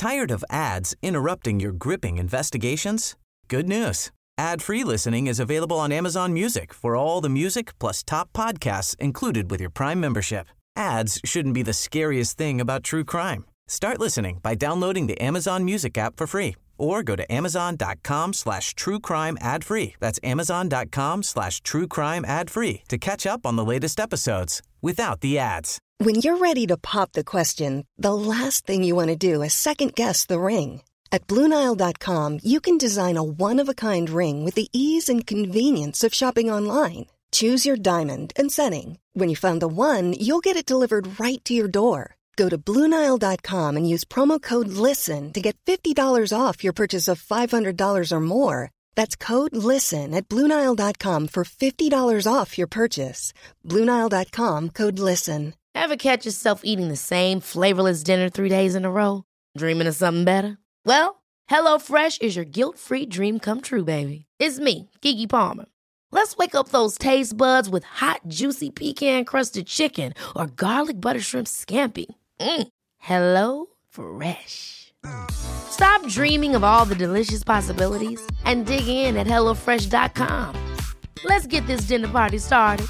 Tired of ads interrupting your gripping investigations? Good news. Ad-free listening is available on Amazon Music for all the music plus top podcasts included with your Prime membership. Ads shouldn't be the scariest thing about true crime. Start listening by downloading the Amazon Music app for free or go to amazon.com/truecrime ad-free. That's amazon.com/truecrime ad-free to catch up on the latest episodes without the ads. When you're ready to pop the question, the last thing you want to do is second-guess the ring. At BlueNile.com, you can design a one-of-a-kind ring with the ease and convenience of shopping online. Choose your diamond and setting. When you find the one, you'll get it delivered right to your door. Go to BlueNile.com and use promo code LISTEN to get $50 off your purchase of $500 or more. That's code LISTEN at BlueNile.com for $50 off your purchase. BlueNile.com, code LISTEN. Ever catch yourself eating the same flavorless dinner 3 days in a row? Dreaming of something better? Well, HelloFresh is your guilt-free dream come true, baby. It's me, Keke Palmer. Let's wake up those taste buds with hot, juicy pecan-crusted chicken or garlic butter shrimp scampi. Hello Fresh. Stop dreaming of all the delicious possibilities and dig in at HelloFresh.com. Let's get this dinner party started.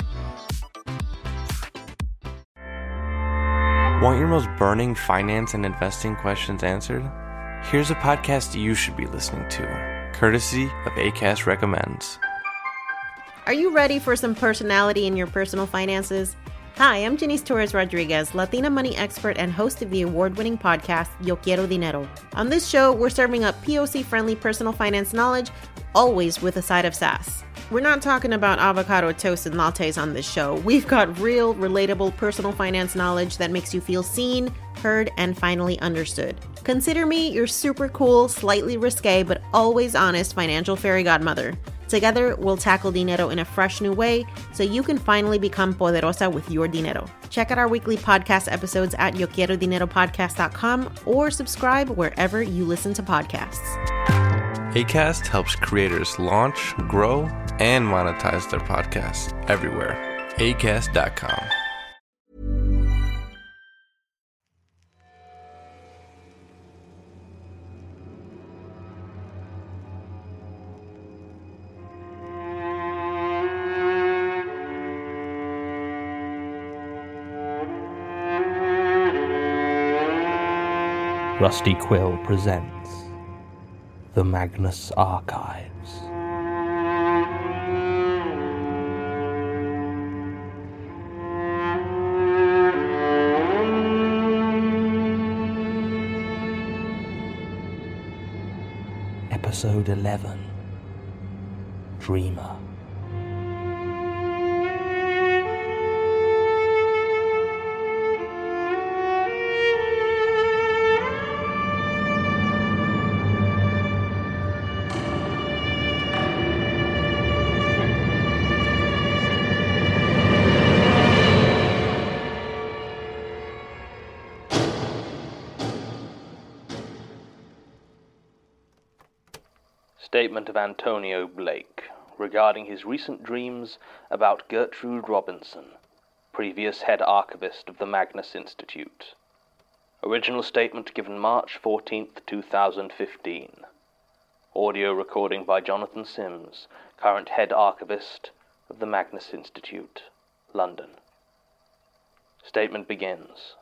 Want your most burning finance and investing questions answered? Here's a podcast you should be listening to, courtesy of Acast Recommends. Are you ready for some personality in your personal finances? Hi, I'm Janice Torres Rodriguez, Latina money expert and host of the award-winning podcast, Yo Quiero Dinero. On this show, we're serving up POC-friendly personal finance knowledge, always with a side of sass. We're not talking about avocado toast and lattes on this show. We've got real, relatable personal finance knowledge that makes you feel seen, heard, and finally understood. Consider me your super cool, slightly risque, but always honest financial fairy godmother. Together, we'll tackle dinero in a fresh new way so you can finally become poderosa with your dinero. Check out our weekly podcast episodes at YoQuieroDineroPodcast.com or subscribe wherever you listen to podcasts. Acast helps creators launch, grow, and monetize their podcasts everywhere. Acast.com. Rusty Quill presents The Magnus Archives. Episode 11, Dreamer. Statement of Antonio Blake regarding his recent dreams about Gertrude Robinson, previous head archivist of the Magnus Institute. Original statement given March 14th, 2015. Audio recording by Jonathan Sims, current head archivist of the Magnus Institute, London. Statement begins.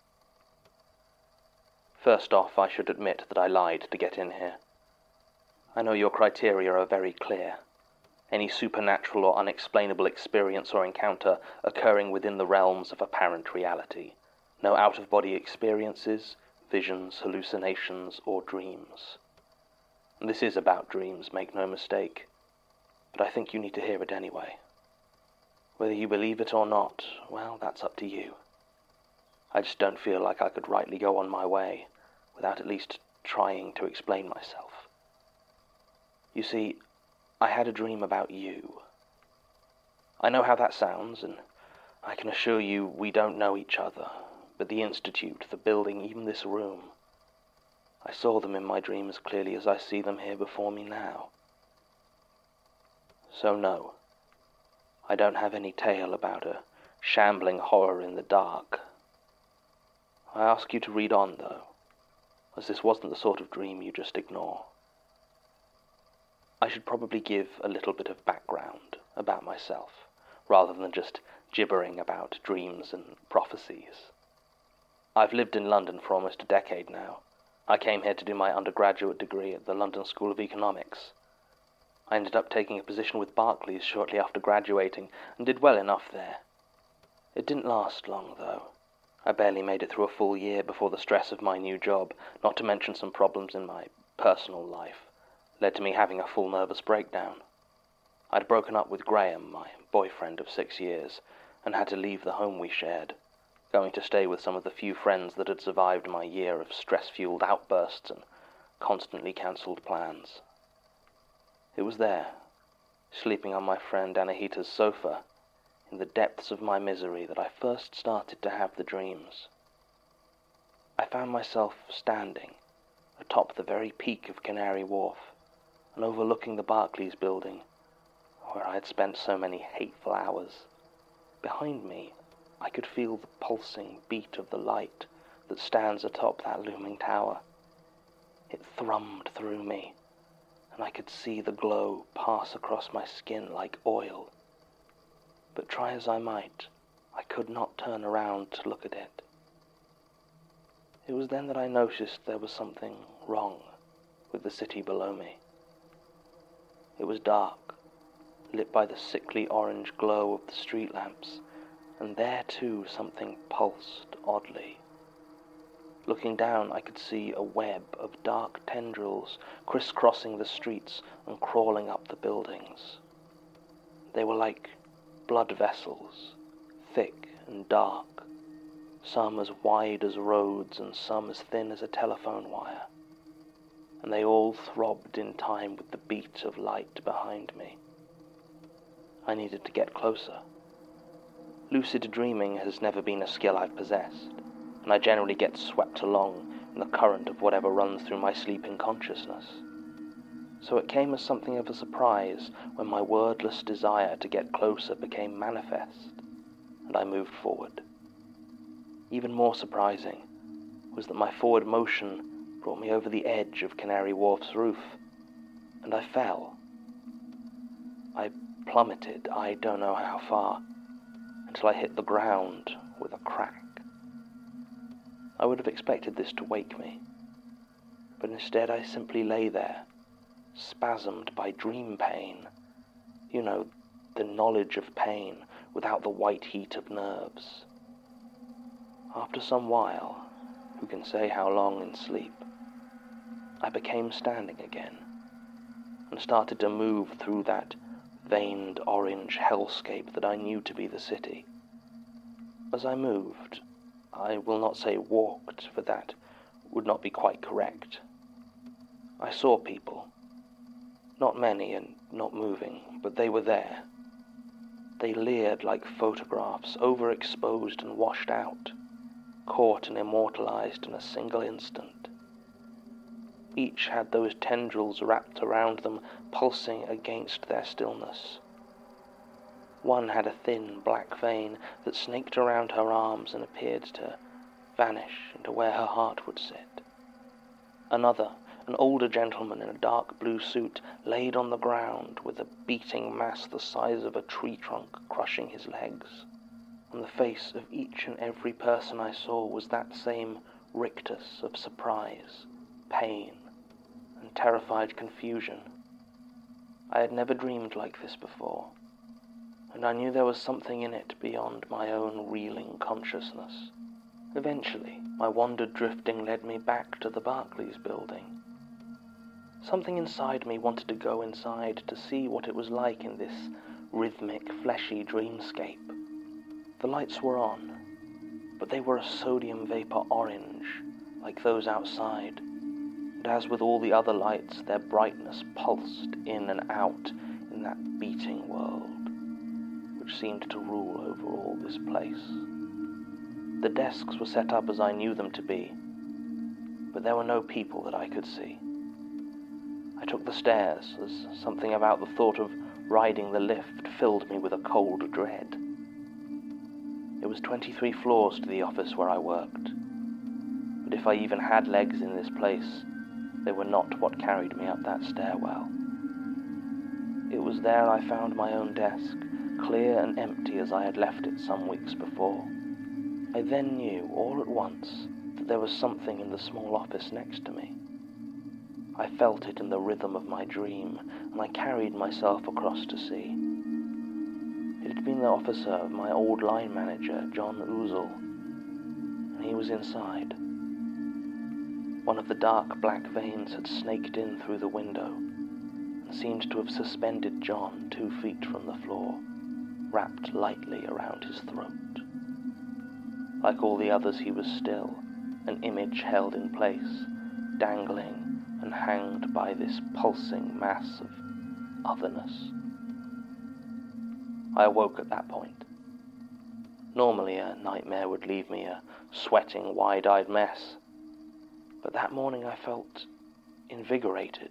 First off, I should admit that I lied to get in here. I know your criteria are very clear. Any supernatural or unexplainable experience or encounter occurring within the realms of apparent reality. No out-of-body experiences, visions, hallucinations, or dreams. And this is about dreams, make no mistake. But I think you need to hear it anyway. Whether you believe it or not, well, that's up to you. I just don't feel like I could rightly go on my way without at least trying to explain myself. You see, I had a dream about you. I know how that sounds, and I can assure you we don't know each other, but the Institute, the building, even this room, I saw them in my dream as clearly as I see them here before me now. So no, I don't have any tale about a shambling horror in the dark. I ask you to read on, though, as this wasn't the sort of dream you just ignore. I should probably give a little bit of background about myself, rather than just gibbering about dreams and prophecies. I've lived in London for almost a decade now. I came here to do my undergraduate degree at the London School of Economics. I ended up taking a position with Barclays shortly after graduating, and did well enough there. It didn't last long, though. I barely made it through a full year before the stress of my new job, not to mention some problems in my personal life, led to me having a full nervous breakdown. I'd broken up with Graham, my boyfriend of 6 years, and had to leave the home we shared, going to stay with some of the few friends that had survived my year of stress-fueled outbursts and constantly cancelled plans. It was there, sleeping on my friend Anahita's sofa, in the depths of my misery, that I first started to have the dreams. I found myself standing atop the very peak of Canary Wharf and overlooking the Barclays building, where I had spent so many hateful hours. Behind me, I could feel the pulsing beat of the light that stands atop that looming tower. It thrummed through me, and I could see the glow pass across my skin like oil. But try as I might, I could not turn around to look at it. It was then that I noticed there was something wrong with the city below me. It was dark, lit by the sickly orange glow of the street lamps, and there too something pulsed oddly. Looking down, I could see a web of dark tendrils crisscrossing the streets and crawling up the buildings. They were like blood vessels, thick and dark, some as wide as roads and some as thin as a telephone wire, and they all throbbed in time with the beat of light behind me. I needed to get closer. Lucid dreaming has never been a skill I've possessed, and I generally get swept along in the current of whatever runs through my sleeping consciousness. So it came as something of a surprise when my wordless desire to get closer became manifest, and I moved forward. Even more surprising was that my forward motion brought me over the edge of Canary Wharf's roof, and I fell. I plummeted, I don't know how far, until I hit the ground with a crack. I would have expected this to wake me, but instead I simply lay there, spasmed by dream pain. You know, the knowledge of pain without the white heat of nerves. After some while, who can say how long in sleep, I became standing again, and started to move through that veined orange hellscape that I knew to be the city. As I moved, I will not say walked, for that would not be quite correct. I saw people. Not many and not moving, but they were there. They leered like photographs, overexposed and washed out, caught and immortalized in a single instant. Each had those tendrils wrapped around them, pulsing against their stillness. One had a thin black vein that snaked around her arms and appeared to vanish into where her heart would sit. Another, an older gentleman in a dark blue suit, laid on the ground with a beating mass the size of a tree trunk crushing his legs. On the face of each and every person I saw was that same rictus of surprise, pain, and terrified confusion. I had never dreamed like this before, and I knew there was something in it beyond my own reeling consciousness. Eventually, my wandered drifting led me back to the Barclays building. Something inside me wanted to go inside to see what it was like in this rhythmic, fleshy dreamscape. The lights were on, but they were a sodium vapor orange, like those outside, and as with all the other lights, their brightness pulsed in and out in that beating world, which seemed to rule over all this place. The desks were set up as I knew them to be, but there were no people that I could see. I took the stairs, as something about the thought of riding the lift filled me with a cold dread. It was 23 floors to the office where I worked, but but if I even had legs in this place, they were not what carried me up that stairwell. It was there I found my own desk, clear and empty as I had left it some weeks before. I then knew, all at once, that there was something in the small office next to me. I felt it in the rhythm of my dream, and I carried myself across to see. It had been the officer of my old line manager, John Ouzel, and he was inside. One of the dark black veins had snaked in through the window and seemed to have suspended John 2 feet from the floor, wrapped lightly around his throat. Like all the others, he was still, an image held in place, dangling and hanged by this pulsing mass of otherness. I awoke at that point. Normally a nightmare would leave me a sweating, wide-eyed mess, but that morning I felt invigorated.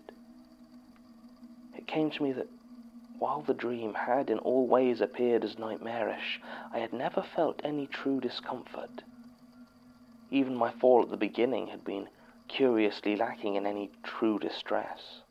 It came to me that while the dream had in all ways appeared as nightmarish, I had never felt any true discomfort. Even my fall at the beginning had been curiously lacking in any true distress.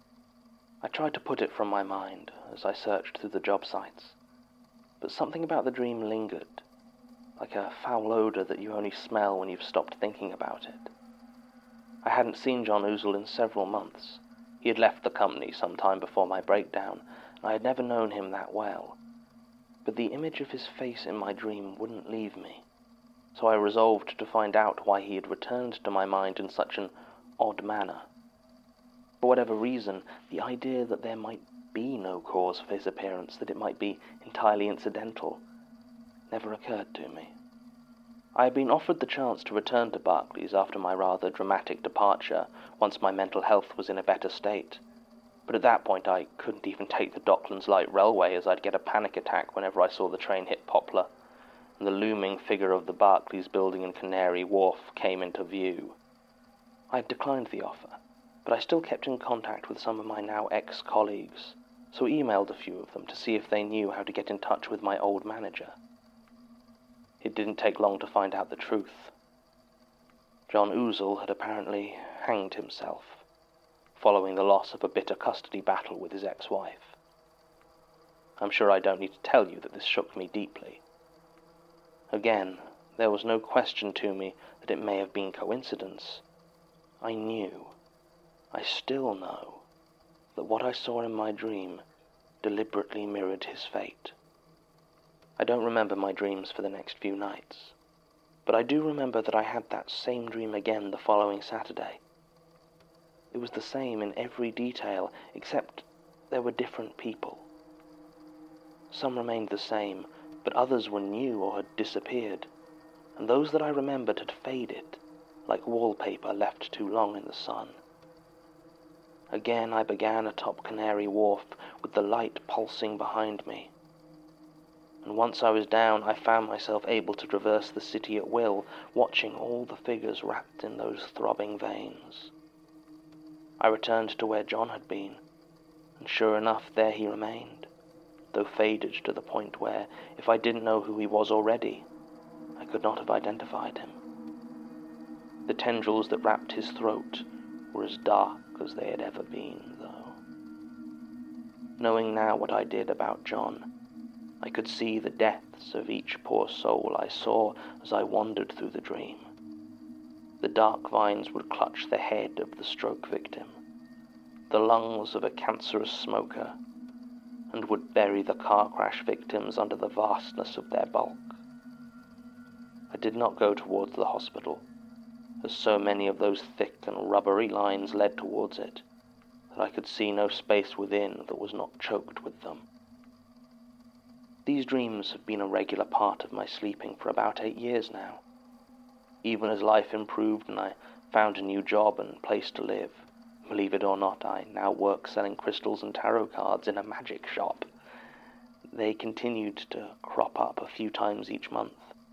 I tried to put it from my mind as I searched through the job sites, but something about the dream lingered, like a foul odor that you only smell when you've stopped thinking about it. I hadn't seen John Ouzel in several months. He had left the company some time before my breakdown, and I had never known him that well. But the image of his face in my dream wouldn't leave me, so I resolved to find out why he had returned to my mind in such an odd manner. For whatever reason, the idea that there might be no cause for his appearance, that it might be entirely incidental, never occurred to me. I had been offered the chance to return to Barclays after my rather dramatic departure, once my mental health was in a better state. But at that point I couldn't even take the Docklands Light Railway, as I'd get a panic attack whenever I saw the train hit Poplar, and the looming figure of the Barclays building in Canary Wharf came into view. I had declined the offer, but I still kept in contact with some of my now ex-colleagues, so emailed a few of them to see if they knew how to get in touch with my old manager. It didn't take long to find out the truth. John Ouzel had apparently hanged himself, following the loss of a bitter custody battle with his ex-wife. I'm sure I don't need to tell you that this shook me deeply. Again, there was no question to me that it may have been coincidence. I knew, I still know, that what I saw in my dream deliberately mirrored his fate. I don't remember my dreams for the next few nights, but I do remember that I had that same dream again the following Saturday. It was the same in every detail, except there were different people. Some remained the same, but others were new or had disappeared, and those that I remembered had faded, like wallpaper left too long in the sun. Again I began atop Canary Wharf, with the light pulsing behind me. And once I was down, I found myself able to traverse the city at will, watching all the figures wrapped in those throbbing veins. I returned to where John had been, and sure enough, there he remained, though faded to the point where, if I didn't know who he was already, I could not have identified him. The tendrils that wrapped his throat were as dark as they had ever been, though. Knowing now what I did about John, I could see the depths of each poor soul I saw as I wandered through the dream. The dark vines would clutch the head of the stroke victim, the lungs of a cancerous smoker, and would bury the car crash victims under the vastness of their bulk. I did not go towards the hospital, as so many of those thick and rubbery lines led towards it, that I could see no space within that was not choked with them. These dreams have been a regular part of my sleeping for about 8 years now. Even as life improved and I found a new job and place to live, believe it or not, I now work selling crystals and tarot cards in a magic shop. They continued to crop up a few times each month.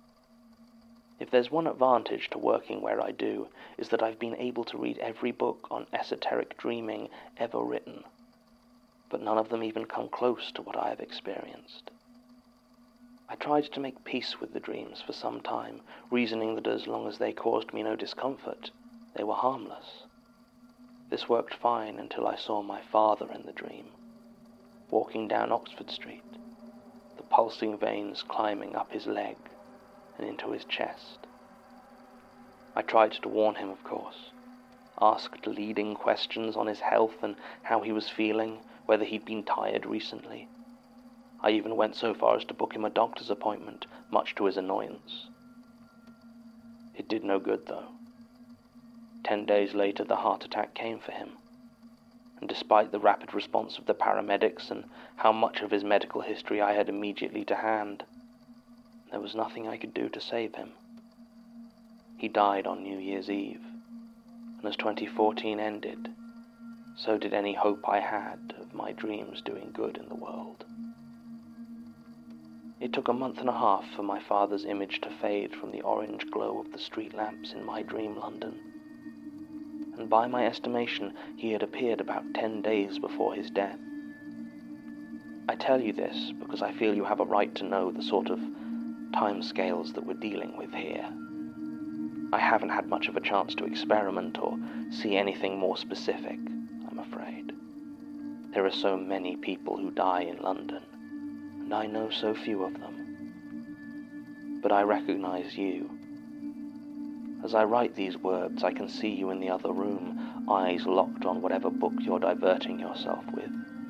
If there's one advantage to working where I do, is that I've been able to read every book on esoteric dreaming ever written, but none of them even come close to what I have experienced. I I tried to make peace with the dreams for some time, reasoning that as long as they caused me no discomfort, they were harmless. This worked fine until I saw my father in the dream, walking down Oxford Street, the pulsing veins climbing up his leg and into his chest. I tried to warn him, of course, asked leading questions on his health and how he was feeling, whether he'd been tired recently. I even went so far as to book him a doctor's appointment, much to his annoyance. It did no good, though. 10 days later, the heart attack came for him, and despite the rapid response of the paramedics and how much of his medical history I had immediately to hand, there was nothing I could do to save him. He died on New Year's Eve, and as 2014 ended, so did any hope I had of my dreams doing good in the world. It took a month and a half for my father's image to fade from the orange glow of the street lamps in my dream London, and by my estimation he had appeared about 10 days before his death. I tell you this because I feel you have a right to know the sort of timescales that we're dealing with here. I haven't had much of a chance to experiment or see anything more specific, I'm afraid. There are so many people who die in London, and I know so few of them. But I recognize you. As I write these words, I can see you in the other room, eyes locked on whatever book you're diverting yourself with.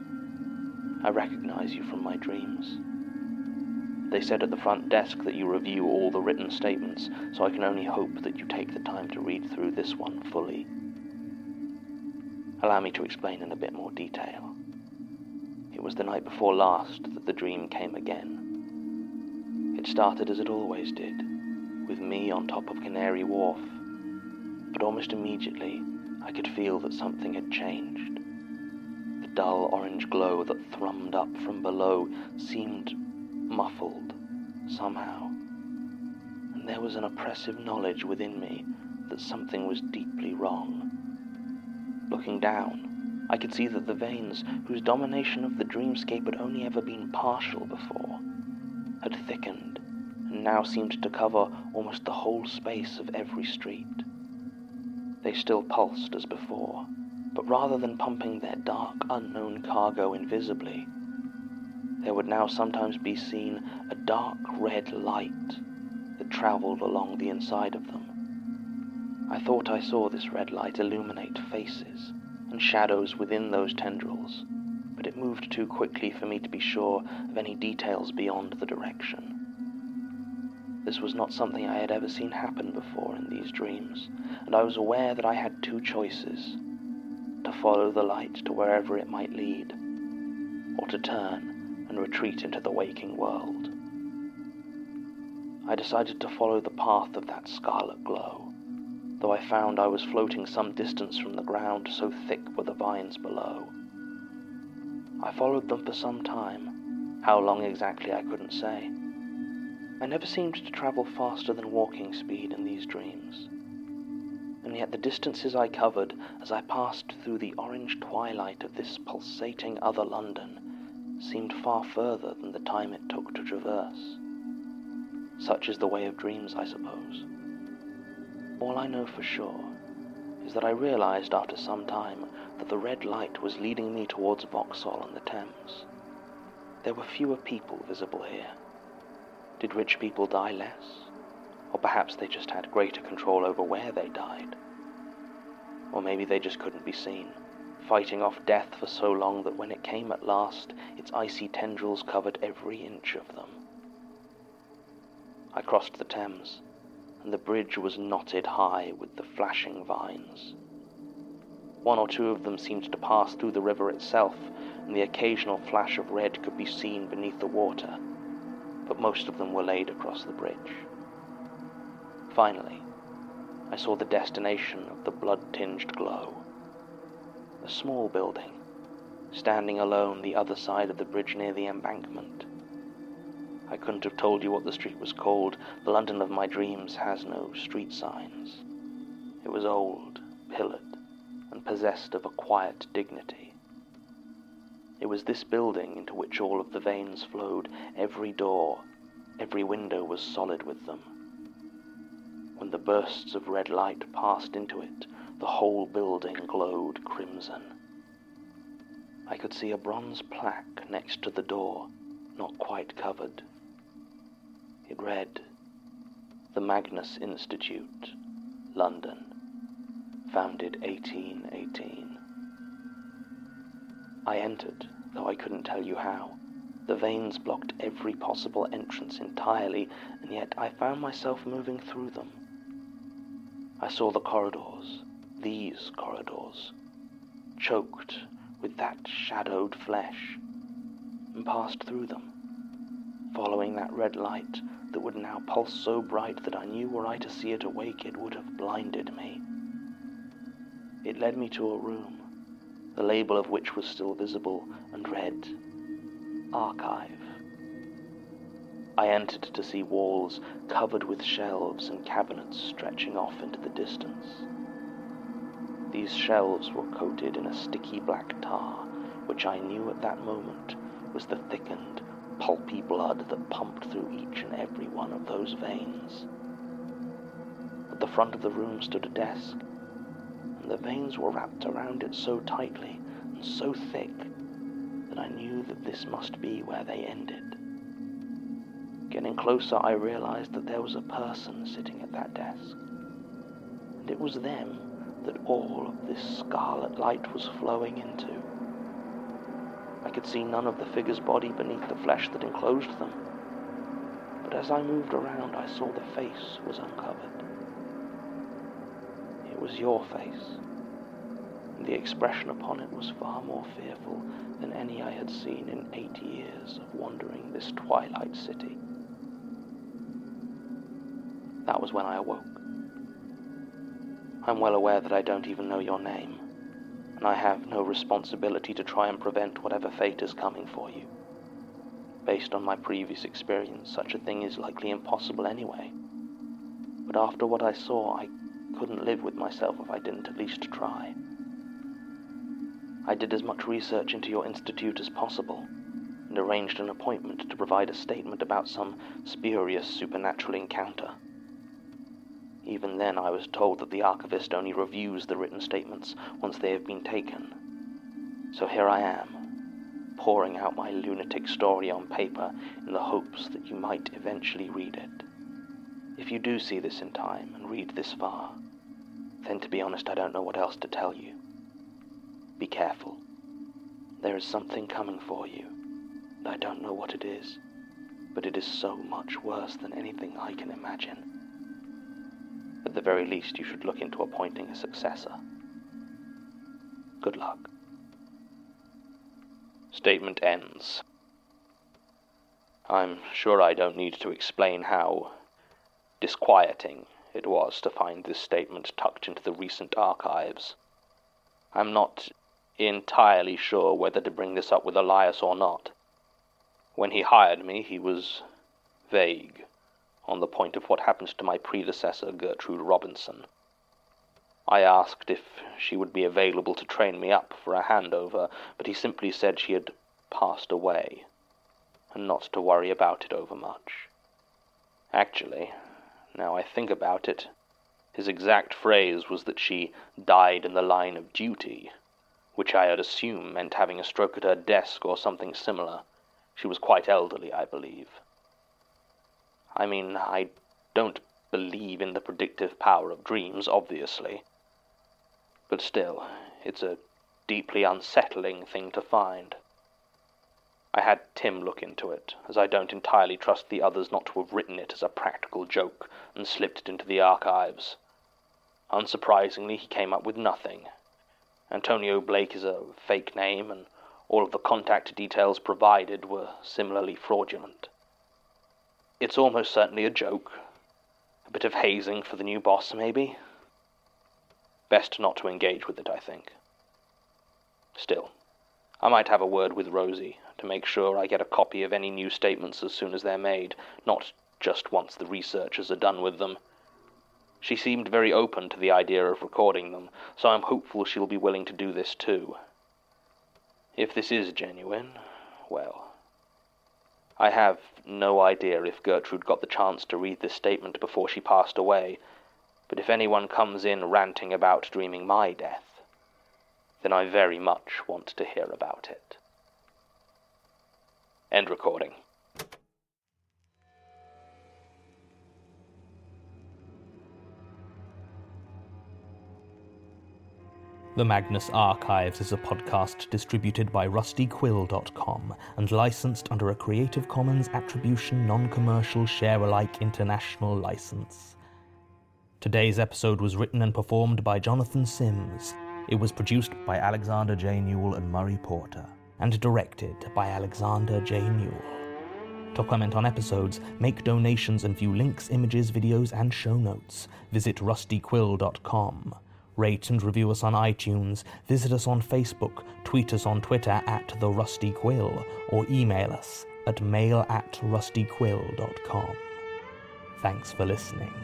I recognize you from my dreams. They said at the front desk that you review all the written statements, so I can only hope that you take the time to read through this one fully. Allow me to explain in a bit more detail. It was the night before last that the dream came again. It started as it always did, with me on top of Canary Wharf, but almost immediately I could feel that something had changed. The dull orange glow that thrummed up from below seemed muffled, somehow, and there was an oppressive knowledge within me that something was deeply wrong. Looking down, I could see that the veins, whose domination of the dreamscape had only ever been partial before, had thickened and now seemed to cover almost the whole space of every street. They still pulsed as before, but rather than pumping their dark, unknown cargo invisibly, there would now sometimes be seen a dark red light that travelled along the inside of them. I thought I saw this red light illuminate faces and shadows within those tendrils, but it moved too quickly for me to be sure of any details beyond the direction. This was not something I had ever seen happen before in these dreams, and I was aware that I had two choices: to follow the light to wherever it might lead, or to turn and retreat into the waking world. I decided to follow the path of that scarlet glow, though I found I was floating some distance from the ground, so thick were the vines below. I followed them for some time, how long exactly I couldn't say. I never seemed to travel faster than walking speed in these dreams, and yet the distances I covered as I passed through the orange twilight of this pulsating other London seemed far further than the time it took to traverse. Such is the way of dreams, I suppose. All I know for sure is that I realized after some time that the red light was leading me towards Vauxhall on the Thames. There were fewer people visible here. Did rich people die less? Or perhaps they just had greater control over where they died? Or maybe they just couldn't be seen, fighting off death for so long that when it came at last, its icy tendrils covered every inch of them. I crossed the Thames, and the bridge was knotted high with the flashing vines. One or two of them seemed to pass through the river itself, and the occasional flash of red could be seen beneath the water, but most of them were laid across the bridge. Finally, I saw the destination of the blood-tinged glow. A small building, standing alone the other side of the bridge near the embankment. I couldn't have told you what the street was called. The London of my dreams has no street signs. It was old, pillared, and possessed of a quiet dignity. It was this building into which all of the veins flowed, every door Every window was solid with them. When the bursts of red light passed into it, the whole building glowed crimson. I could see a bronze plaque next to the door, not quite covered. It read, "The Magnus Institute, London, founded 1818. I entered, though I couldn't tell you how. The veins blocked every possible entrance entirely, and yet I found myself moving through them. I saw the corridors, these corridors, choked with that shadowed flesh, and passed through them, following that red light that would now pulse so bright that I knew were I to see it awake it would have blinded me. It led me to a room, the label of which was still visible, and read, Archive. I entered to see walls covered with shelves and cabinets stretching off into the distance. These shelves were coated in a sticky black tar, which I knew at that moment was the thickened, pulpy blood that pumped through each and every one of those veins. At the front of the room stood a desk, and the veins were wrapped around it so tightly and so thick that I knew that this must be where they ended. Getting closer, I realized that there was a person sitting at that desk, and it was them that all of this scarlet light was flowing into. I could see none of the figure's body beneath the flesh that enclosed them, but as I moved around, I saw the face was uncovered. It was your face, and the expression upon it was far more fearful than any I had seen in 8 years of wandering this twilight city. That was when I awoke. I'm well aware that I don't even know your name, and I have no responsibility to try and prevent whatever fate is coming for you. Based on my previous experience, such a thing is likely impossible anyway. But after what I saw, I couldn't live with myself if I didn't at least try. I did as much research into your institute as possible, and arranged an appointment to provide a statement about some spurious supernatural encounter. Even then I was told that the archivist only reviews the written statements once they have been taken. So here I am, pouring out my lunatic story on paper in the hopes that you might eventually read it. If you do see this in time and read this far, then to be honest I don't know what else to tell you. Be careful. There is something coming for you, and I don't know what it is, but it is so much worse than anything I can imagine. At the very least, you should look into appointing a successor. Good luck. Statement ends. I'm sure I don't need to explain how disquieting it was to find this statement tucked into the recent archives. I'm not entirely sure whether to bring this up with Elias or not. When he hired me, he was vague on the point of what happened to my predecessor, Gertrude Robinson. I asked if she would be available to train me up for a handover, but he simply said she had passed away, and not to worry about it overmuch. Actually, now I think about it, his exact phrase was that she died in the line of duty, which I had assumed meant having a stroke at her desk or something similar. She was quite elderly, I believe. I mean, I don't believe in the predictive power of dreams, obviously. But still, it's a deeply unsettling thing to find. I had Tim look into it, as I don't entirely trust the others not to have written it as a practical joke and slipped it into the archives. Unsurprisingly, he came up with nothing. Antonio Blake is a fake name, and all of the contact details provided were similarly fraudulent. It's almost certainly a joke. A bit of hazing for the new boss, maybe? Best not to engage with it, I think. Still, I might have a word with Rosie to make sure I get a copy of any new statements as soon as they're made, not just once the researchers are done with them. She seemed very open to the idea of recording them, so I'm hopeful she'll be willing to do this too. If this is genuine, well, I have no idea if Gertrude got the chance to read this statement before she passed away, but if anyone comes in ranting about dreaming my death, then I very much want to hear about it. End recording. The Magnus Archives is a podcast distributed by rustyquill.com and licensed under a Creative Commons Attribution Non-Commercial Share-alike International License. Today's episode was written and performed by Jonathan Sims. It was produced by Alexander J. Newell and Murray Porter, and directed by Alexander J. Newell. To comment on episodes, make donations and view links, images, videos, and show notes, visit rustyquill.com. Rate and review us on iTunes, visit us on Facebook, tweet us on Twitter @TheRustyQuill, or email us at mail@rustyquill.com. Thanks for listening.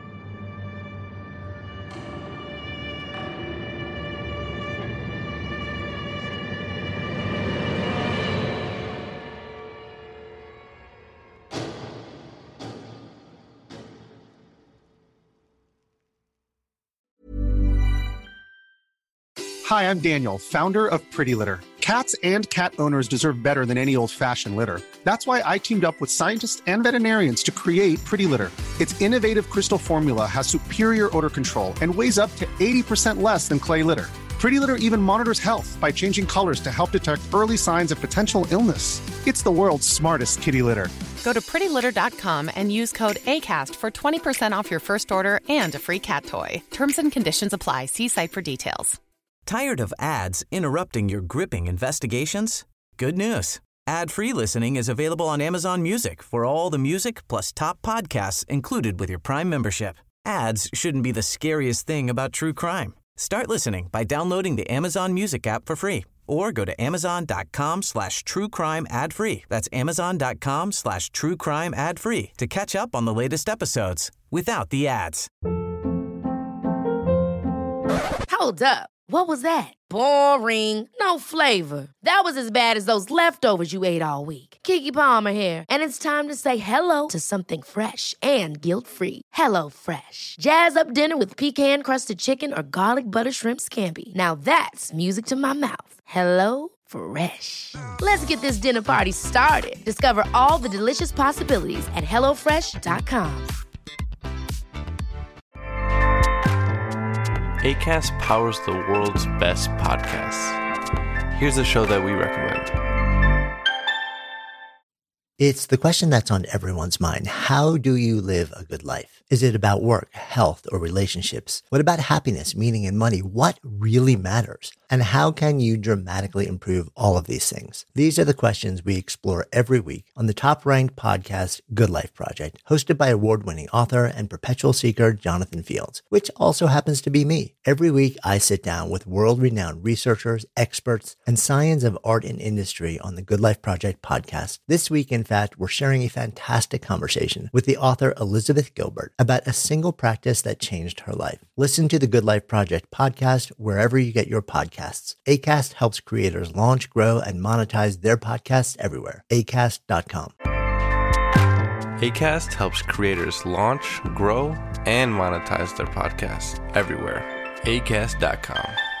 Hi, I'm Daniel, founder of Pretty Litter. Cats and cat owners deserve better than any old-fashioned litter. That's why I teamed up with scientists and veterinarians to create Pretty Litter. Its innovative crystal formula has superior odor control and weighs up to 80% less than clay litter. Pretty Litter even monitors health by changing colors to help detect early signs of potential illness. It's the world's smartest kitty litter. Go to prettylitter.com and use code ACAST for 20% off your first order and a free cat toy. Terms and conditions apply. See site for details. Tired of ads interrupting your gripping investigations? Good news. Ad-free listening is available on Amazon Music for all the music plus top podcasts included with your Prime membership. Ads shouldn't be the scariest thing about true crime. Start listening by downloading the Amazon Music app for free or go to amazon.com/truecrime ad-free. That's amazon.com/truecrime ad-free to catch up on the latest episodes without the ads. Hold up. What was that? Boring. No flavor. That was as bad as those leftovers you ate all week. Keke Palmer here, and it's time to say hello to something fresh and guilt-free. Hello Fresh. Jazz up dinner with pecan-crusted chicken or garlic butter shrimp scampi. Now that's music to my mouth. Hello Fresh. Let's get this dinner party started. Discover all the delicious possibilities at hellofresh.com. Acast powers the world's best podcasts. Here's a show that we recommend. It's the question that's on everyone's mind. How do you live a good life? Is it about work, health, or relationships? What about happiness, meaning, and money? What really matters? And how can you dramatically improve all of these things? These are the questions we explore every week on the top-ranked podcast, Good Life Project, hosted by award-winning author and perpetual seeker Jonathan Fields, which also happens to be me. Every week, I sit down with world-renowned researchers, experts, and science of art and industry on the Good Life Project podcast. This week, in fact, we're sharing a fantastic conversation with the author Elizabeth Gilbert about a single practice that changed her life. Listen to the Good Life Project podcast wherever you get your podcasts. Acast helps creators launch, grow, and monetize their podcasts everywhere. Acast.com. Acast helps creators launch, grow, and monetize their podcasts everywhere. Acast.com.